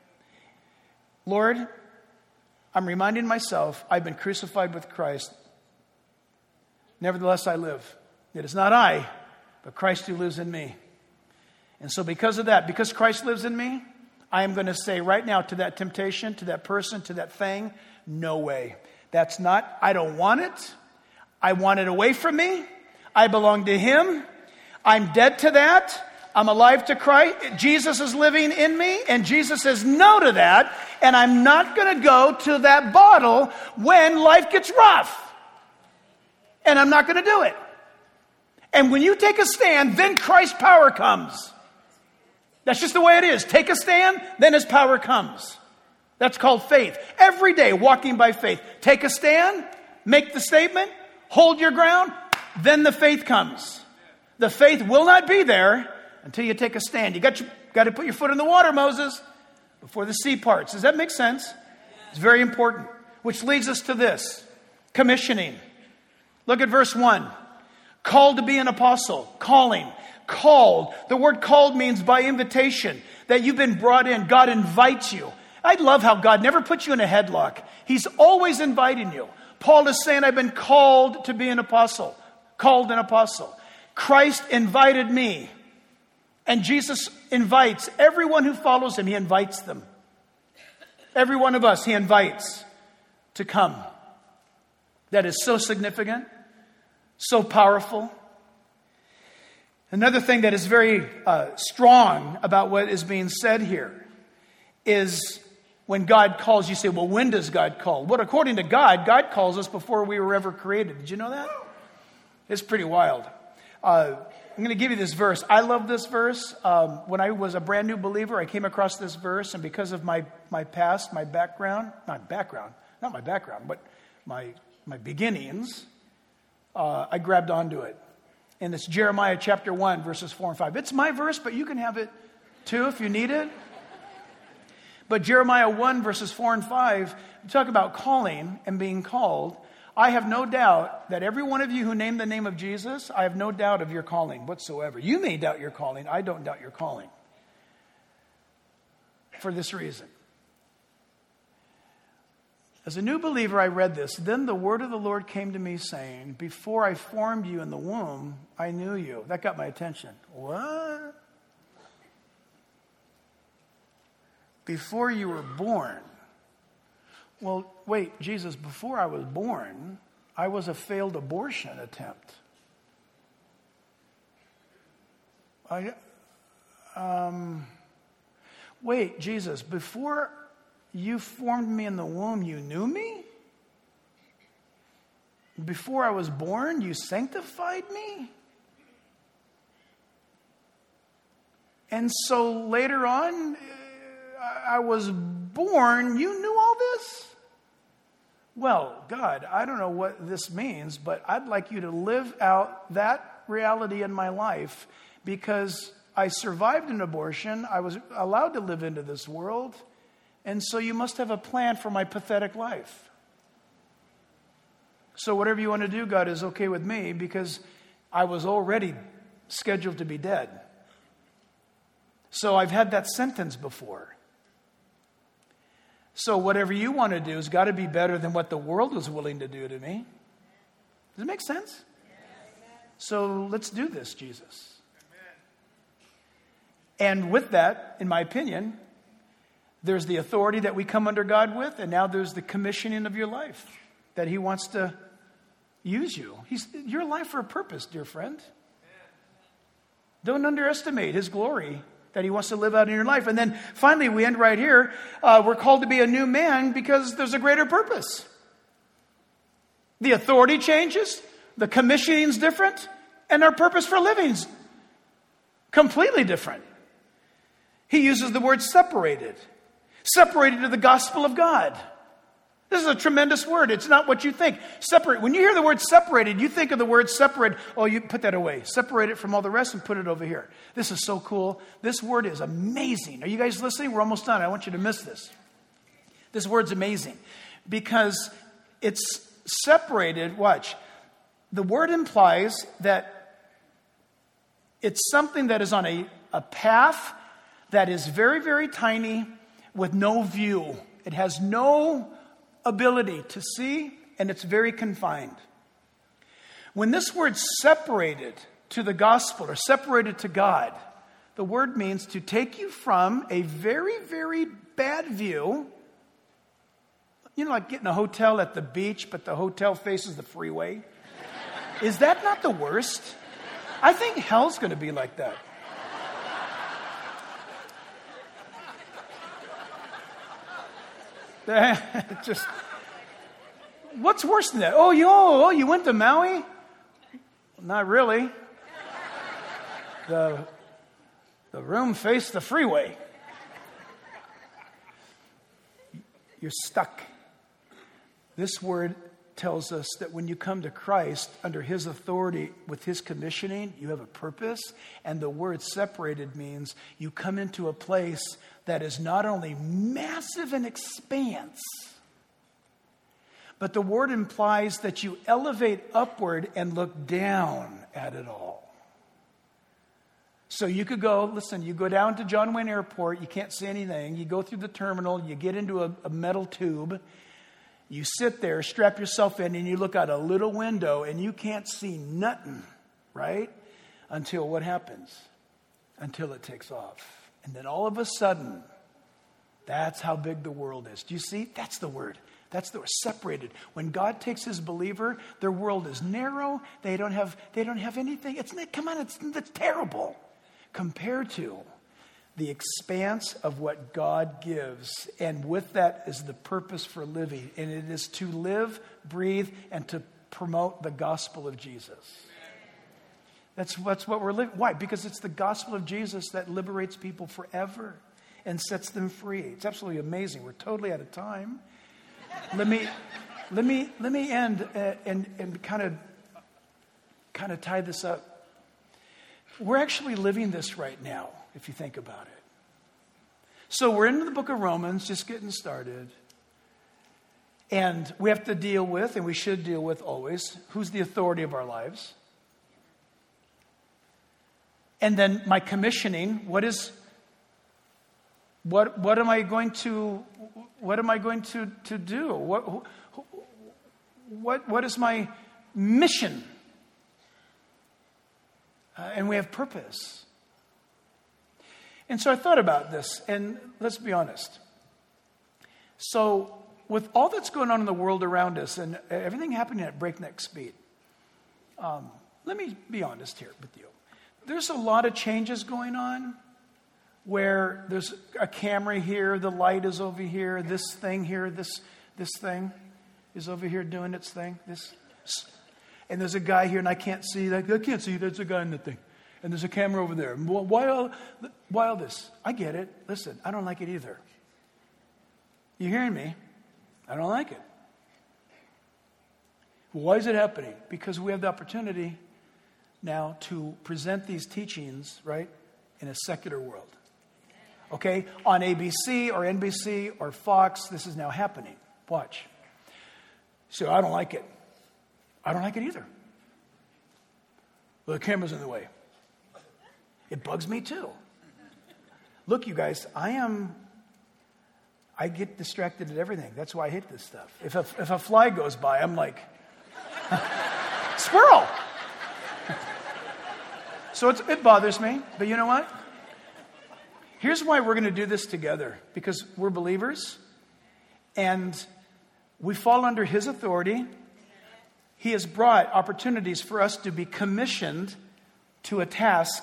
Lord, I'm reminding myself I've been crucified with Christ. Nevertheless, I live. It is not I, but Christ who lives in me. And so because of that, because Christ lives in me, I am going to say right now to that temptation, to that person, to that thing, no way. That's not, I don't want it. I want it away from me. I belong to him. I'm dead to that. I'm alive to Christ. Jesus is living in me, and Jesus says no to that. And I'm not going to go to that bottle when life gets rough. And I'm not going to do it. And when you take a stand, then Christ's power comes. That's just the way it is. Take a stand, then his power comes. That's called faith. Every day, walking by faith. Take a stand, make the statement, hold your ground, then the faith comes. The faith will not be there until you take a stand. You got to put your foot in the water, Moses, before the sea parts. Does that make sense? It's very important. Which leads us to this. Commissioning. Look at verse 1. Called to be an apostle. Calling. Called. The word called means by invitation. That you've been brought in. God invites you. I love how God never puts you in a headlock. He's always inviting you. Paul is saying, I've been called to be an apostle. Called an apostle. Christ invited me. And Jesus invites everyone who follows him. He invites them. Every one of us, he invites to come. That is so significant. So powerful. Another thing that is very strong about what is being said here is when God calls, you say, well, when does God call? Well, according to God, God calls us before we were ever created. Did you know that? It's pretty wild. I'm going to give you this verse. I love this verse. When I was a brand new believer, I came across this verse, and because of my past, my background, but my beginnings, I grabbed onto it. And it's Jeremiah chapter 1, verses 4 and 5. It's my verse, but you can have it too if you need it. But Jeremiah 1, verses 4 and 5, talk about calling and being called. I have no doubt that every one of you who name the name of Jesus, I have no doubt of your calling whatsoever. You may doubt your calling. I don't doubt your calling. For this reason. As a new believer, I read this. Then the word of the Lord came to me saying, before I formed you in the womb, I knew you. That got my attention. What? Before you were born. Well, wait, Jesus, before I was born, I was a failed abortion attempt. Wait, Jesus, before you formed me in the womb, you knew me? Before I was born, you sanctified me? And so later on, I was born, you knew all this? Well, God, I don't know what this means, but I'd like you to live out that reality in my life because I survived an abortion. I was allowed to live into this world. And so you must have a plan for my pathetic life. So whatever you want to do, God, is okay with me because I was already scheduled to be dead. So I've had that sentence before. So whatever you want to do has got to be better than what the world was willing to do to me. Does it make sense? So let's do this, Jesus. And with that, in my opinion, there's the authority that we come under God with, and now there's the commissioning of your life, that he wants to use you. You're alive for a purpose, dear friend. Don't underestimate his glory that he wants to live out in your life. And then finally, we end right here. We're called to be a new man because there's a greater purpose. The authority changes, the commissioning is different, and our purpose for living is Completely different. He uses the word separated. Separated to the gospel of God. This is a tremendous word. It's not what you think. Separate. When you hear the word separated, you think of the word separate. Oh, you put that away. Separate it from all the rest and put it over here. This is so cool. This word is amazing. Are you guys listening? We're almost done. I want you to miss this. This word's amazing because it's separated. Watch. The word implies that it's something that is on a path that is very, very tiny with no view. It has no ability to see, and it's very confined. When this word's separated to the gospel or separated to God, the word means to take you from a very, very bad view. You know, like getting a hotel at the beach, but the hotel faces the freeway. Is that not the worst? I think hell's going to be like that. Just, what's worse than that? Oh, you went to Maui? Not really. The room faced the freeway. You're stuck. This word tells us that when you come to Christ under his authority with his commissioning, you have a purpose. And the word separated means you come into a place that is not only massive in expanse, but the word implies that you elevate upward and look down at it all. So you could go, listen, you go down to John Wayne Airport, you can't see anything. You go through the terminal, you get into a metal tube. You sit there, strap yourself in, and you look out a little window, and you can't see nothing, right? Until what happens? Until it takes off. And then all of a sudden, that's how big the world is. Do you see? That's the word. That's the word, separated. When God takes his believer, their world is narrow. They don't have anything. It's terrible compared to the expanse of what God gives. And with that is the purpose for living. And it is to live, breathe, and to promote the gospel of Jesus. That's what we're living. Why? Because it's the gospel of Jesus that liberates people forever and sets them free. It's absolutely amazing. We're totally out of time. Let me end and kind of tie this up. We're actually living this right now, if you think about it. So we're into the book of Romans, just getting started. And we have to deal with, and we should deal with always, who's the authority of our lives. And then my commissioning, what am I going to do? What is my mission? And we have purpose. And so I thought about this, and let's be honest. So with all that's going on in the world around us and everything happening at breakneck speed, let me be honest here with you. There's a lot of changes going on where there's a camera here, the light is over here, this thing here, this thing is over here doing its thing. And there's a guy here, and I can't see that. I can't see. There's a guy in the thing. And there's a camera over there. Why all this? I get it. Listen, I don't like it either. You hearing me? I don't like it. Why is it happening? Because we have the opportunity now to present these teachings, right, in a secular world. Okay? On ABC or NBC or Fox, this is now happening. Watch. So I don't like it. I don't like it either. Well, the camera's in the way. It bugs me too. Look, you guys, I get distracted at everything. That's why I hate this stuff. If a fly goes by, I'm like, squirrel. So it bothers me. But you know what? Here's why we're going to do this together. Because we're believers. And we fall under his authority. He has brought opportunities for us to be commissioned to a task,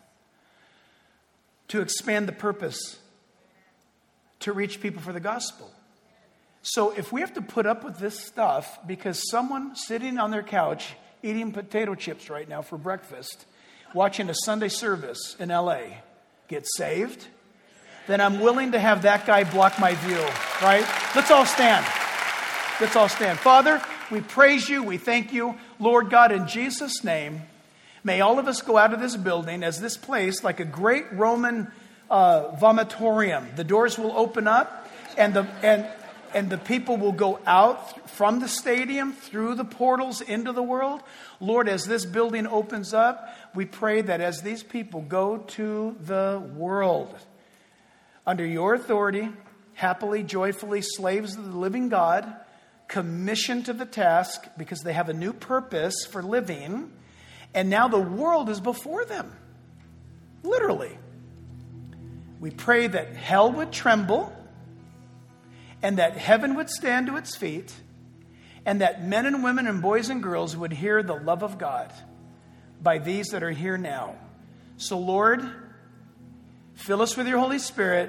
to expand the purpose, to reach people for the gospel. So if we have to put up with this stuff because someone sitting on their couch eating potato chips right now for breakfast watching a Sunday service in LA get saved, then I'm willing to have that guy block my view, right? Let's all stand. Let's all stand. Father, we praise you. We thank you. Lord God, in Jesus' name, may all of us go out of this building as this place, like a great Roman vomitorium. The doors will open up and the people will go out from the stadium through the portals into the world. Lord, as this building opens up, we pray that as these people go to the world, under your authority, happily, joyfully, slaves of the living God, commissioned to the task because they have a new purpose for living, and now the world is before them. Literally. We pray that hell would tremble, and that heaven would stand to its feet, and that men and women and boys and girls would hear the love of God by these that are here now. So, Lord, fill us with your Holy Spirit,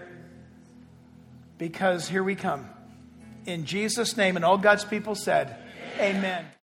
because here we come. In Jesus' name, and all God's people said, Amen.